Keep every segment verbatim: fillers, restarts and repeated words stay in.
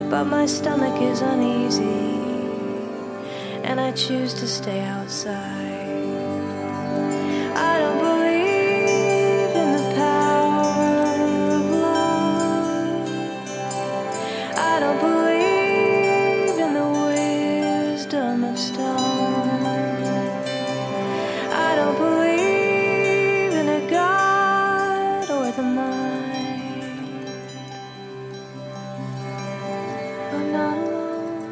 but my stomach is uneasy, and I choose to stay outside. I don't believe in the power of love. I don't believe in the wisdom of stone. I don't believe in a God or the mind. I'm not alone.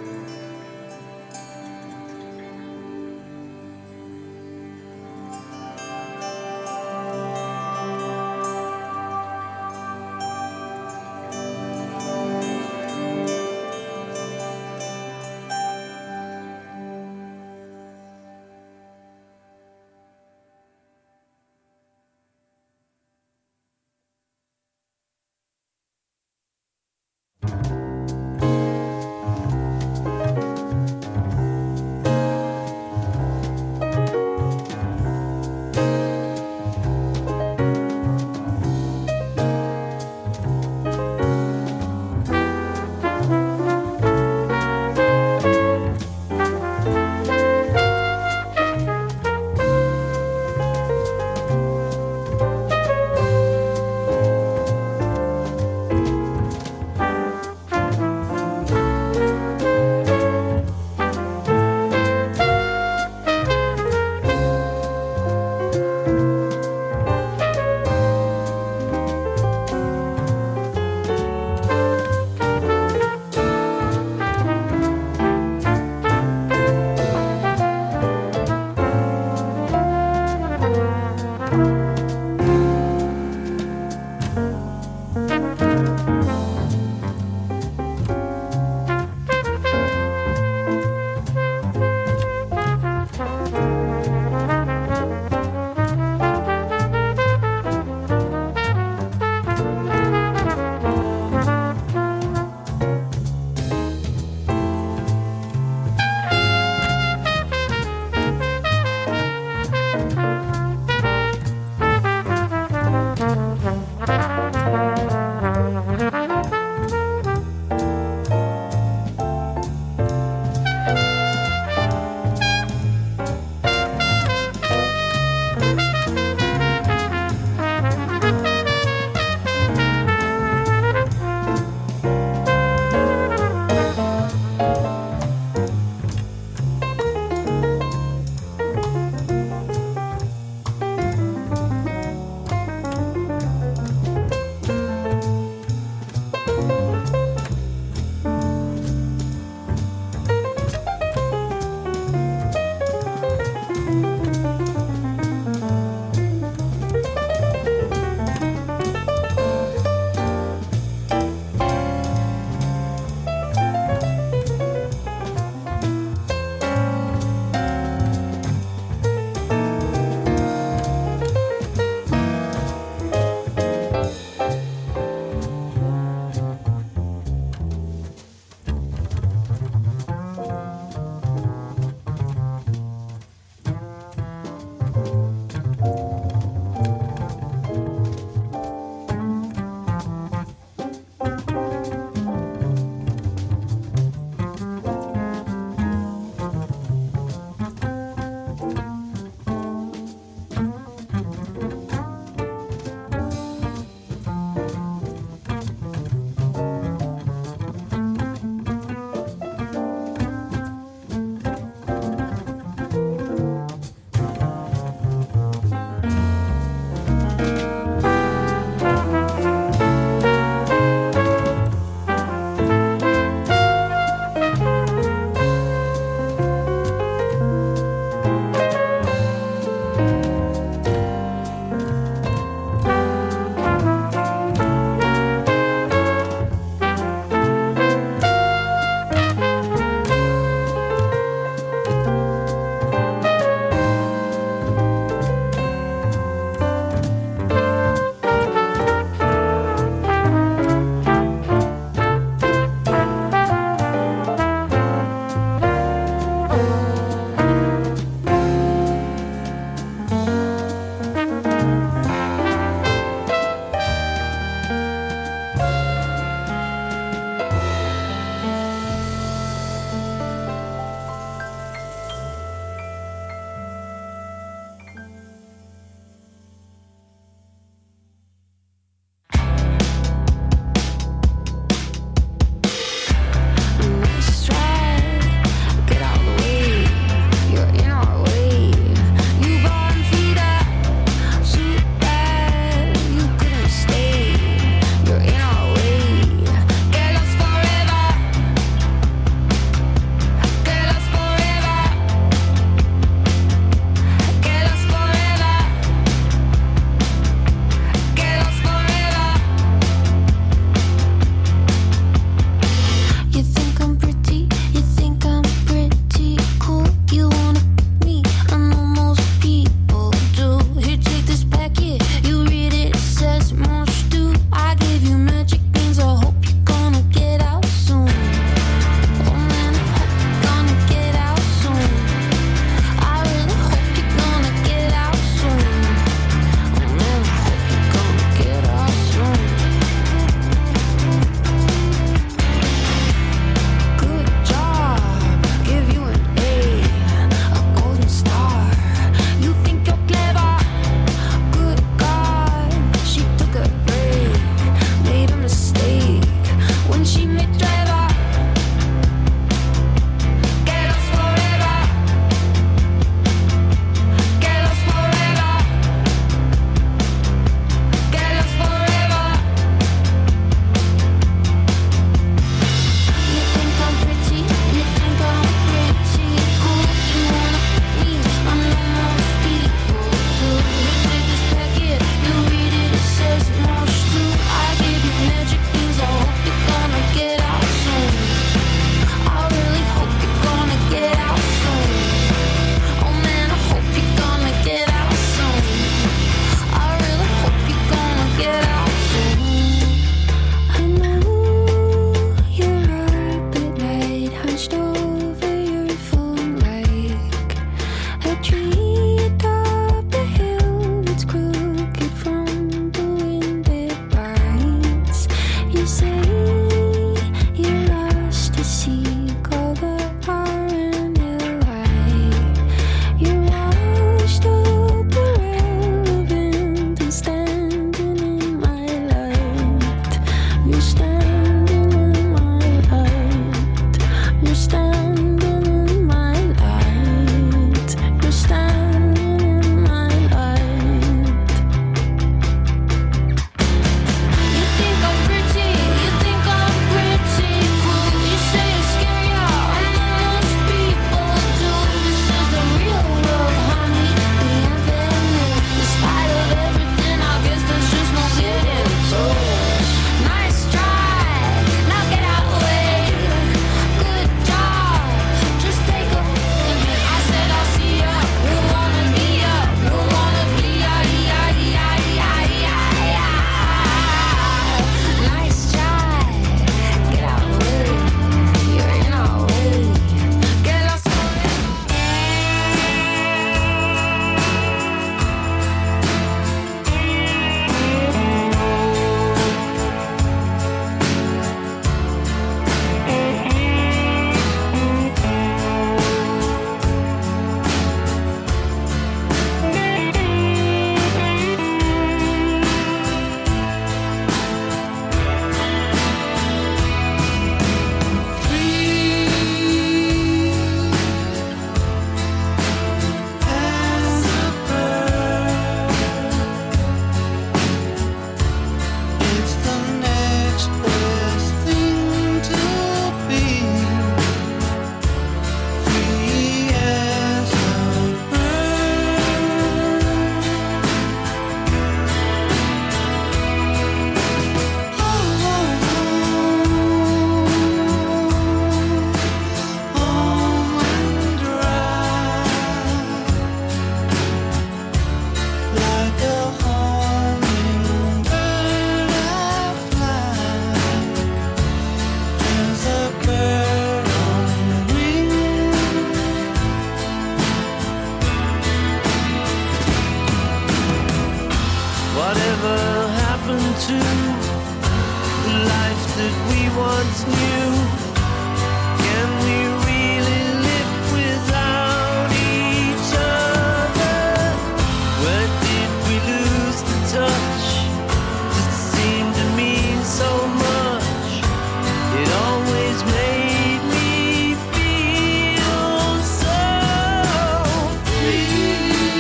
once knew. Can we really live without each other? Where did we lose the touch that seemed to mean so much? It always made me feel so free.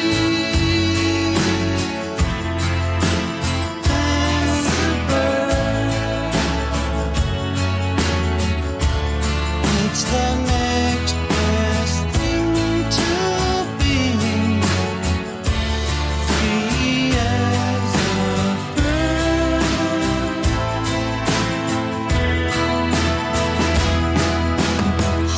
As a bird, it's the next best thing to being free as a bird. Oh,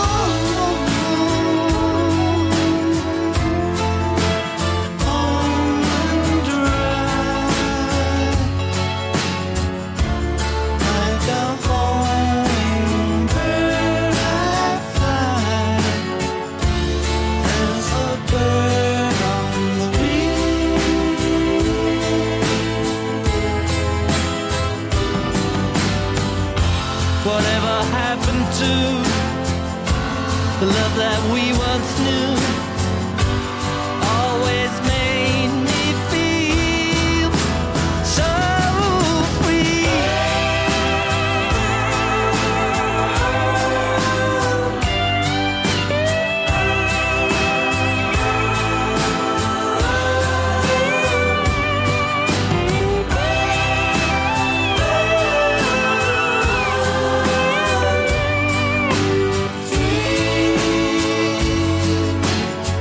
home and dry, like a hummingbird I fly, as a bird on the wing. Whatever happened to the love that we once knew? Always made me feel so free. Free.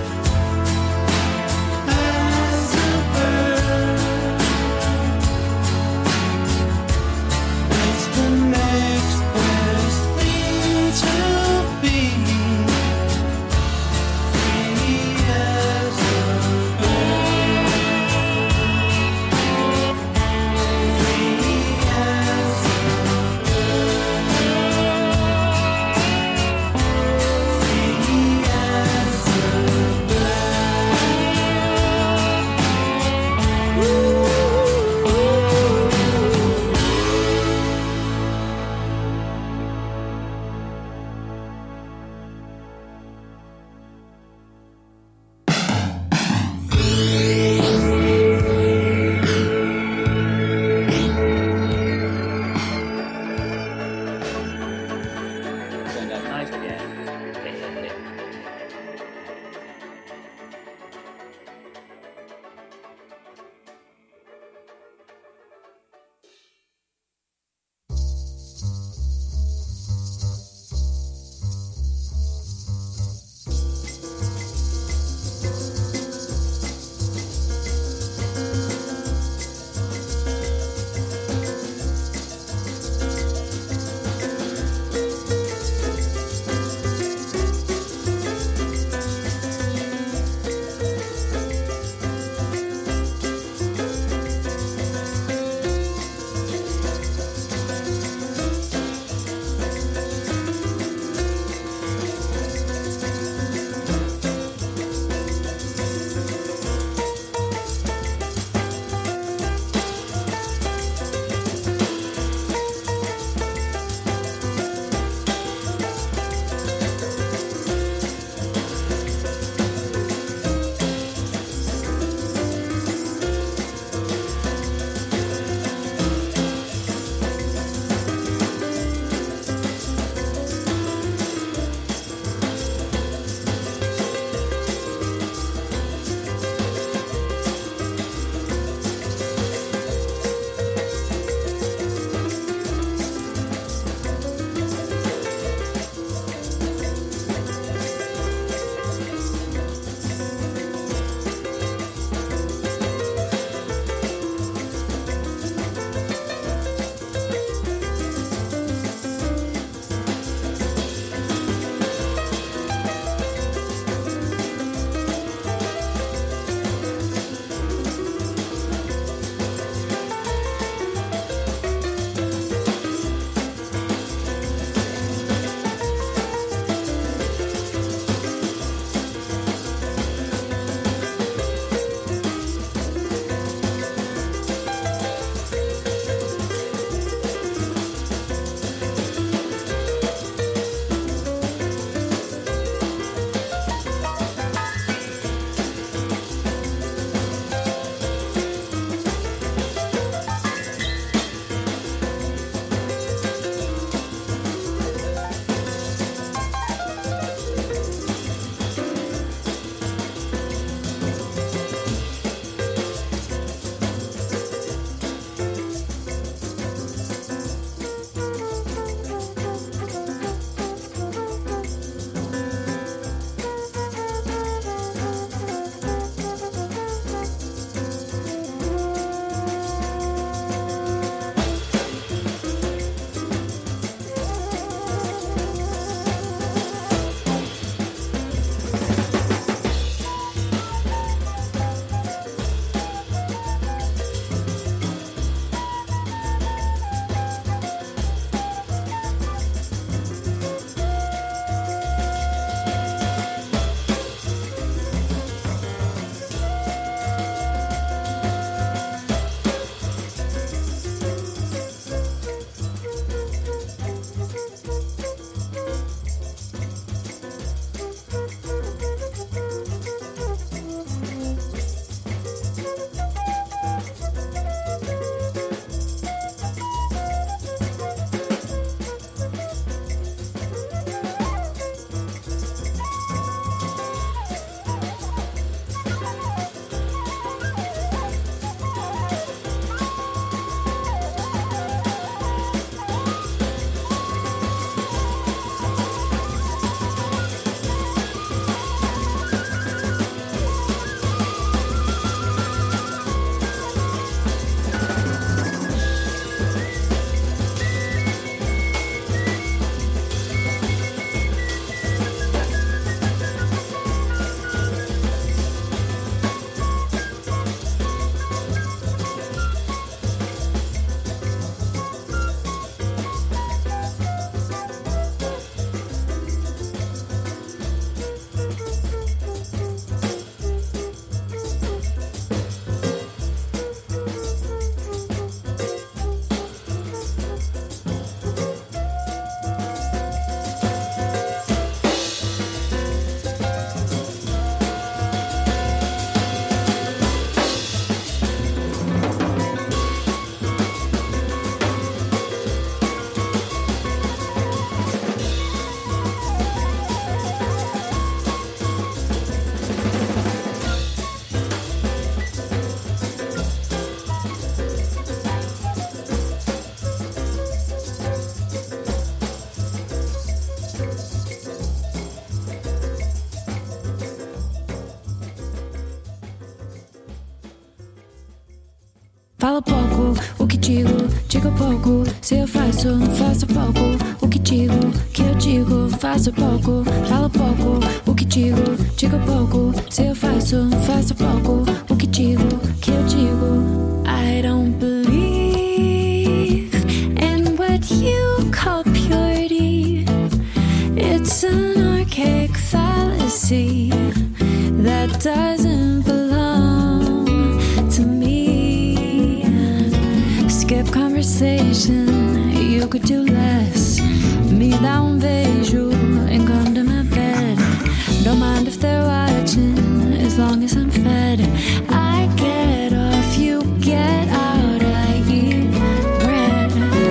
falo pouco. O que digo, digo pouco. Se eu faço, faço pouco. O que digo, que eu digo, faço pouco. Falo pouco. O que digo, digo pouco. Se eu faço, faço pouco. O que digo, que eu digo. I don't believe in what you call purity. It's an archaic fallacy that doesn't belong to me. Skip conversation, you could do less. Me dá um beijo and come to my bed. Don't mind if they're watching, as long as I'm fed. I get off, you get out, I eat bread.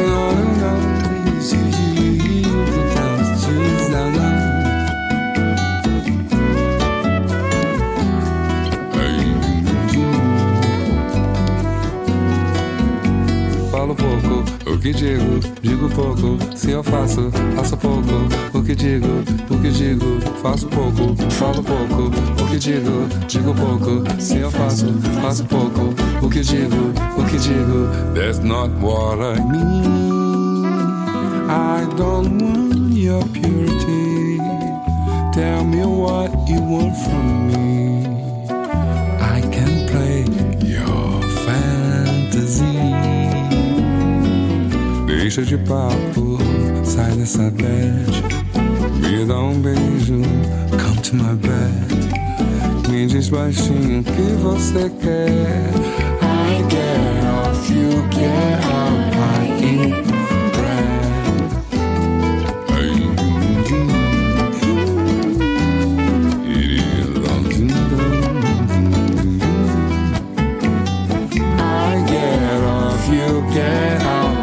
Falo pouco, o que digo, digo pouco. Se eu faço, faço pouco. O que digo, o que digo, faço pouco. Falo pouco, o que digo, digo pouco. Se eu faço, faço pouco. O que digo, o que digo. That's not what I mean. I don't want your purity. Tell me what you want from me. I can play your fantasy. Deixa de papo, sai dessa bed. Me dá um beijo, come to my bed. Me diz baixinho o que você quer. I get off, you get out, I eat bread. I get off, you get out.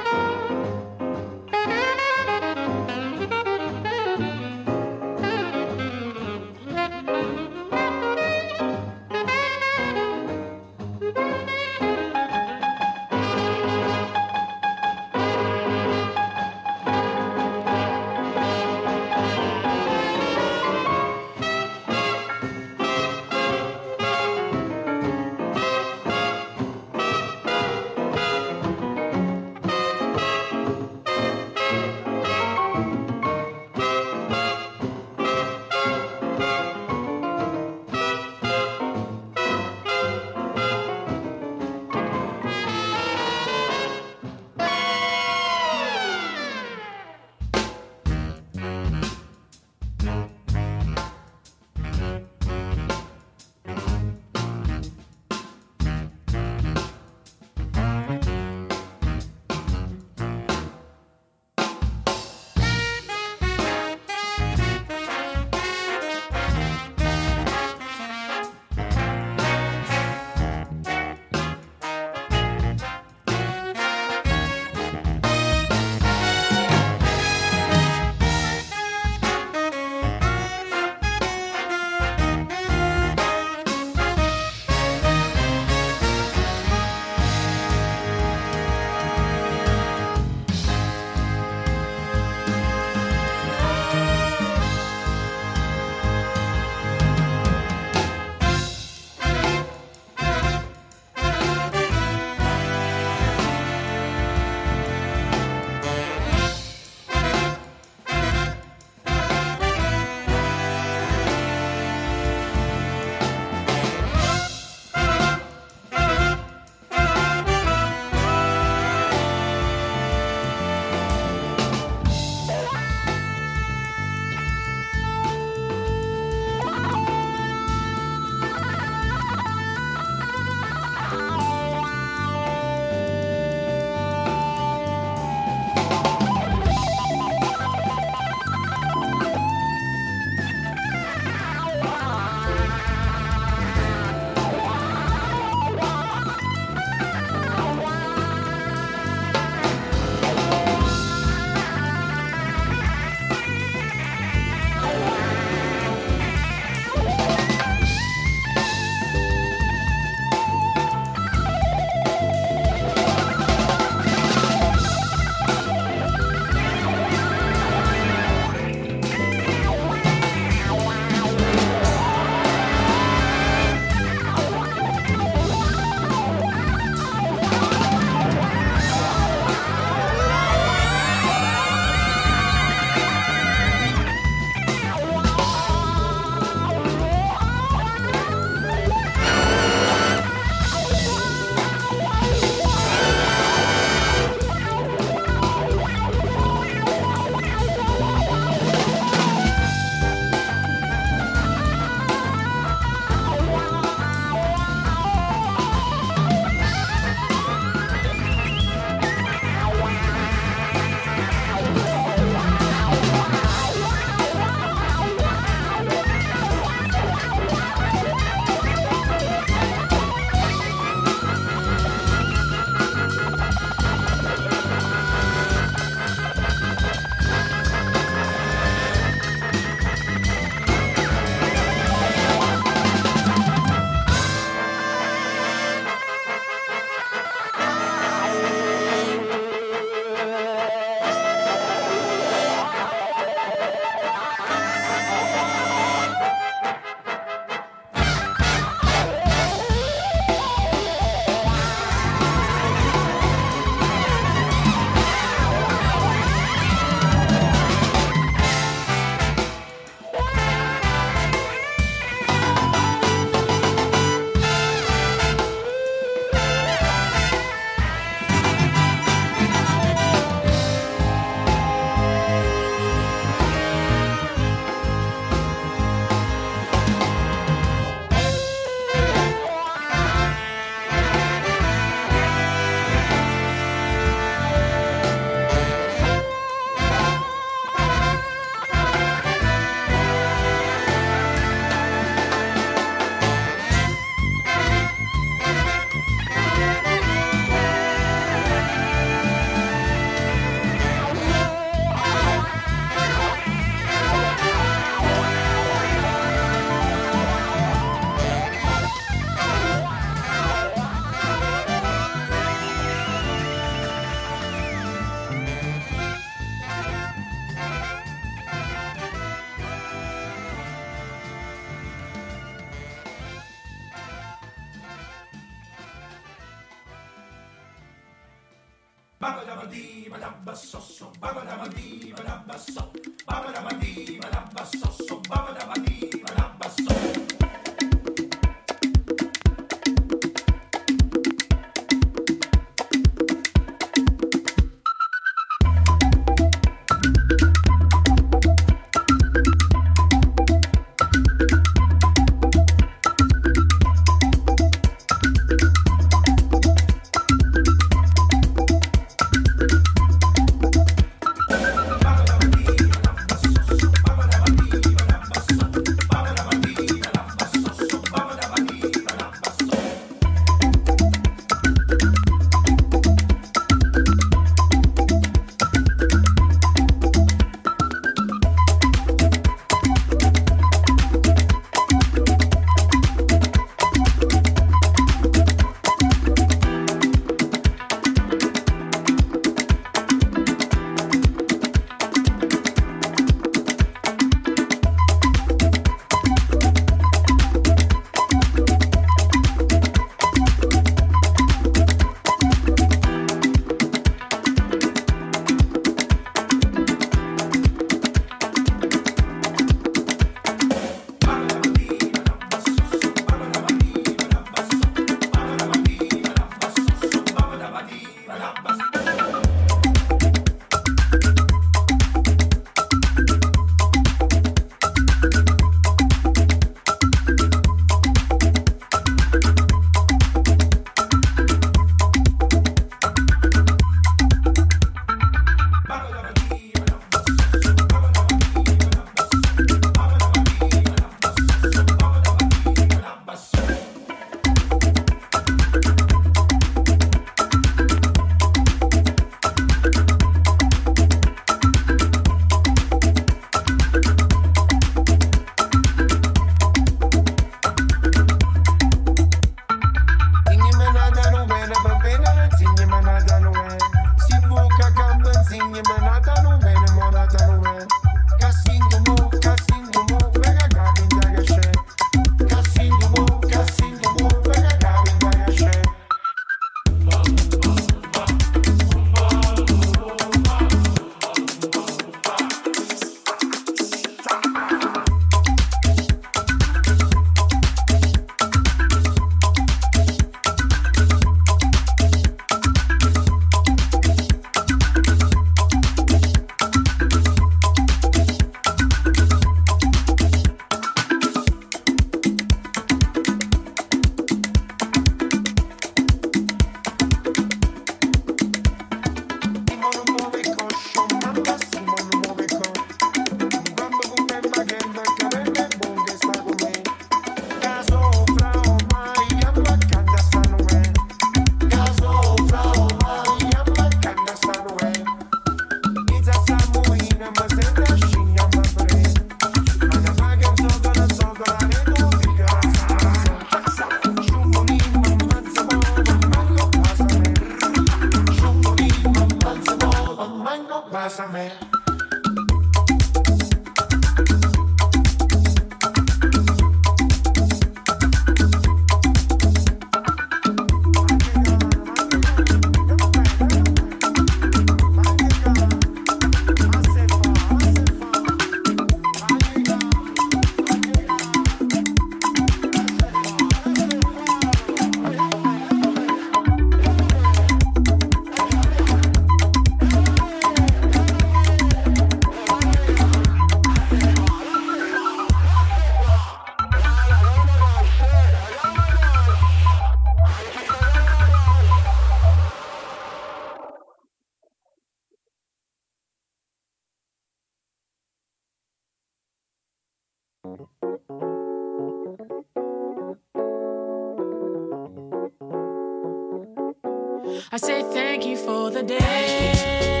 I say thank you for the day.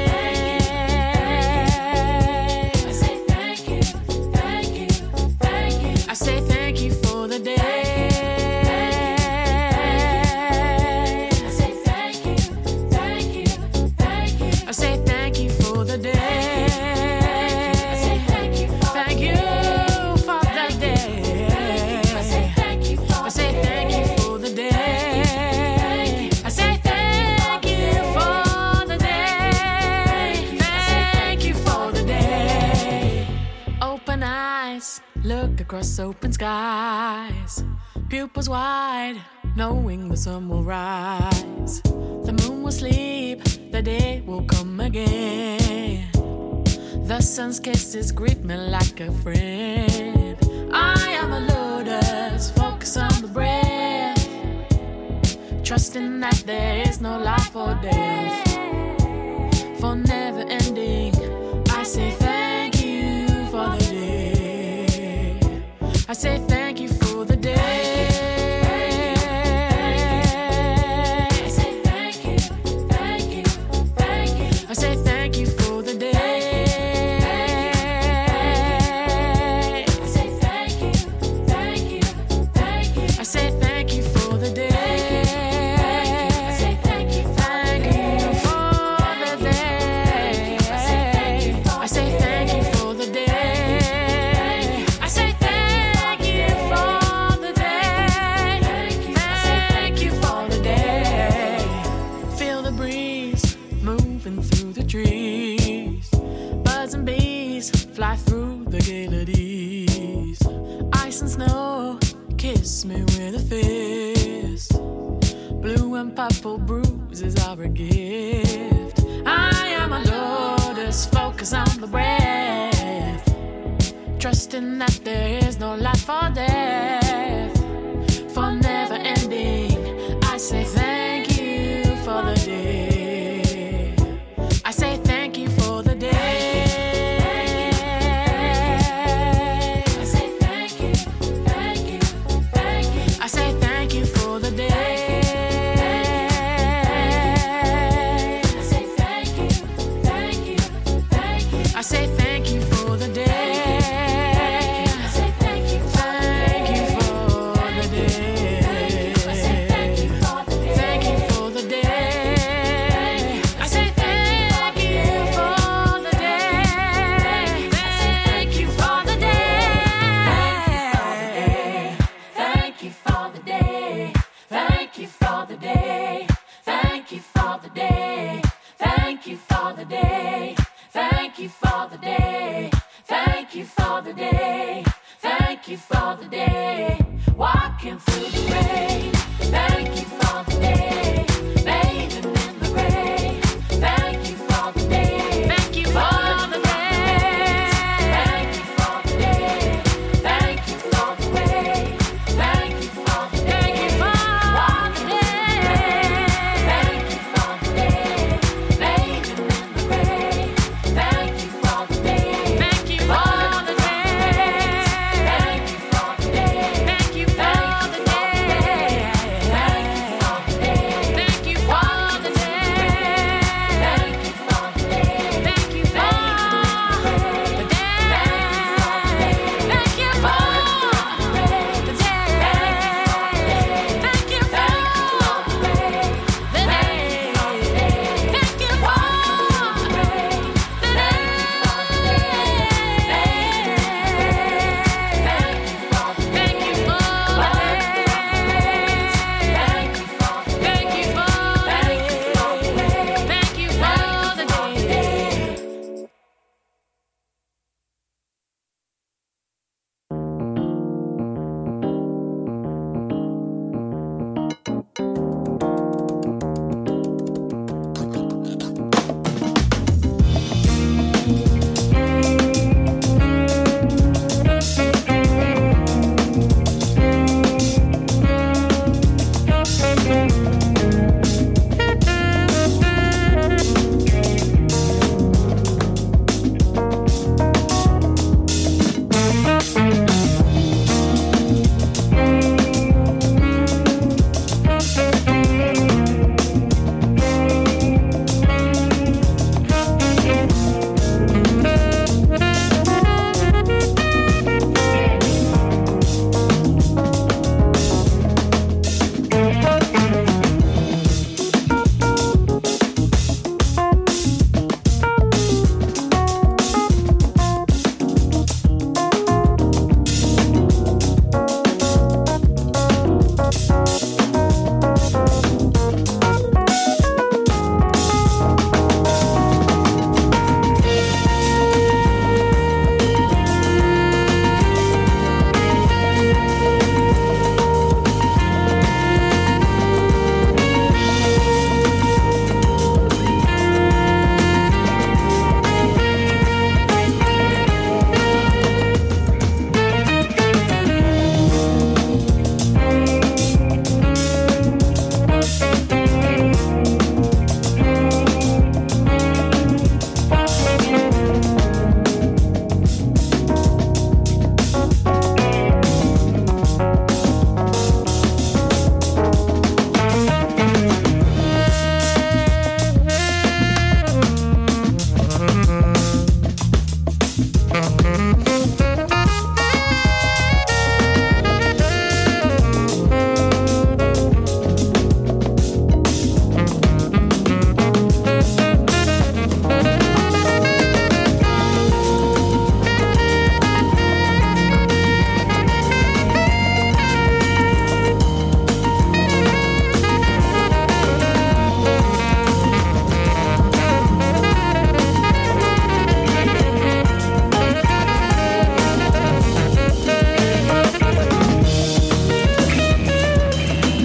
I say thank you, thank you, thank you. I say thank you for the day. I say thank you, thank you, thank you. I say thank you for the day. I say thank you for thank you for the day. I say thank you for I say thank you for the day. I say thank you for the day. across open skies, pupils wide, knowing the sun will rise. The moon will sleep, the day will come again. The sun's kisses greet me like a friend. I am a lotus, focus on the breath, trusting that there is no life or death. For never ending, I say thank you for the day. I say thank you for the day. I say thank you, thank you, thank you. I say thank you for the day. I say thank you, thank you, thank you. I say thank you for the day. I say thank you, thank you for the day. I say thank you for the day. I say thank you for the day. Thank you for the day. Feel the breeze moving through the trees. Birds and bees fly through the galeries. Ice and snow kiss me with a fist. Blue and purple bruises are a gift. I am a lotus, focus on the breath, trusting that there is no life or death. For never ending, I say thank you for the day. I say thank you for the day. I say thank you, thank you, thank you. I say thank you for the day. I say thank you, thank you, thank you. I say thank you for the day. I say thank you, thank you for the day. I say thank you for the day. Thank you for the day. I say thank you for the day. Thank you for the day. Thank you for the day. Thank you for the day. Thank you for the day. Thank you for the day.